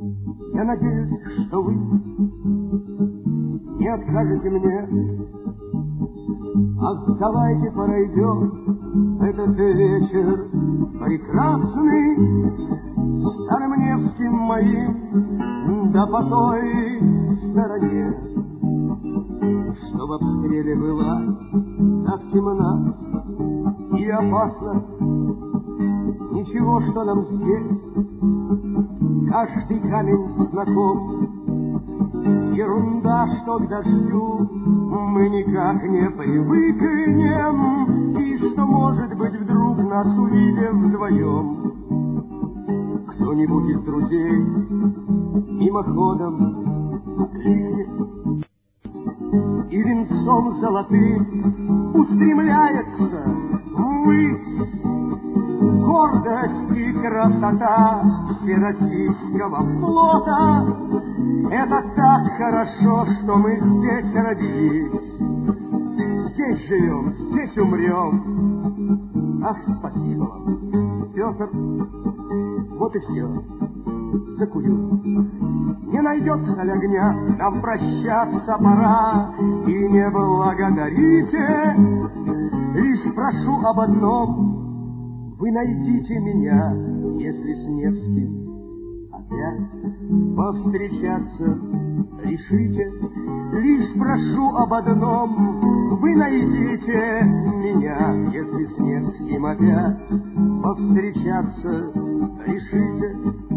Я надеюсь, что вы не откажете мне. Ах, давайте пройдем этот вечер прекрасный старым Невским моим, да по той стороне, что в обстреле была так темна и опасно. Ничего, что нам здесь каждый камень знаком. Ерунда, что к дождю мы никак не привыкнем, и что, может быть, вдруг нас увидев вдвоем, кто-нибудь из друзей мимоходом окликнет и венцом золотым устремляется ввысь. Гордость и красота всероссийского флота. Это так хорошо, что мы здесь родились, здесь живем, здесь умрем. Ах, спасибо вам, Петр. Вот и все. Закурю. Не найдется ли огня, нам прощаться пора. И не благодарите, лишь прошу об одном: вы найдите меня, если с Невским опять повстречаться решите. Лишь прошу об одном: вы найдите меня, если с Невским опять повстречаться решите.